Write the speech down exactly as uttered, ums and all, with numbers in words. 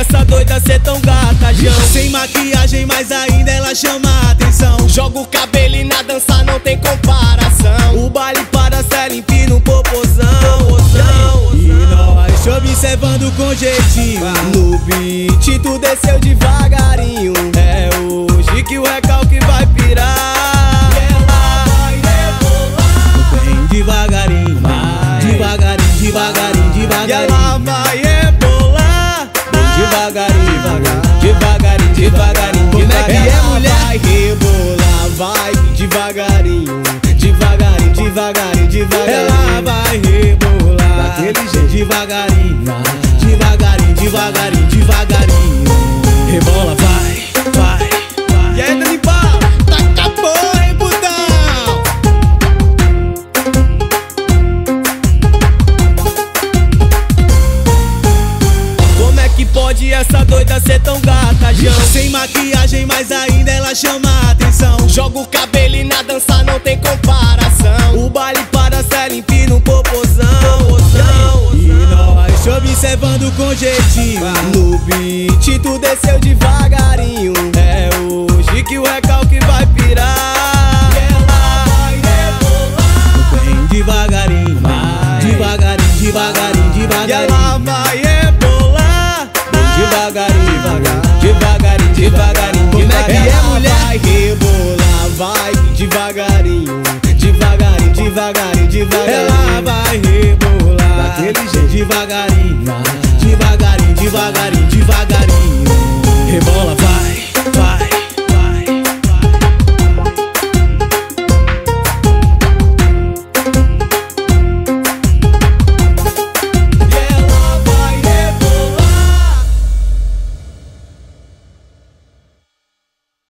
essa doida ser tão gata, Jão? Sem maquiagem, mas ainda ela chama a atenção. Joga o cabelo e na dança não tem comparação. O baile para Célia empina um popozão, popozão. E nós te observando com jeitinho. No beat tu desceu devagarinho. É hoje que o recalque vai pirar. E ela vai rebolar. Bem devagarinho, vai. devagarinho, devagarinho, devagarinho. E ela vai rebolar. Bem devagarinho, devagarinho, devagarinho. Como é que é, Ela mulher? vai rebolar, vai devagarinho, devagarinho, devagarinho, devagarinho. Ela vai rebolar daquele jeito, devagarinho, devagarinho, devagarinho, devagarinho. Rebola, vai, vai, vai. E aí, Dani Paulo? Taca a porra, hein, putão? Como é que pode essa doida ser tão gata, Jão? Sem maquiagem, mas ainda ela chama a atenção. Joga o cabelo e na dança não tem comparação. O baile para Célia empina um popozão, popozão. E nós te observando com jeitinho. No beat tu desceu devagarinho. É hoje que o recalque vai pirar. E ela vai rebolar. Bem devagarinho, vai. devagarinho, devagarinho, devagarinho. E ela vai rebolar. Devagarinho, devagarinho, devagarinho. Como é que é, Ela mulher? vai rebolar, vai devagarinho, devagarinho, devagarinho, devagarinho. Ela vai rebolar daquele jeito, devagarinho, devagarinho, devagarinho, devagarinho.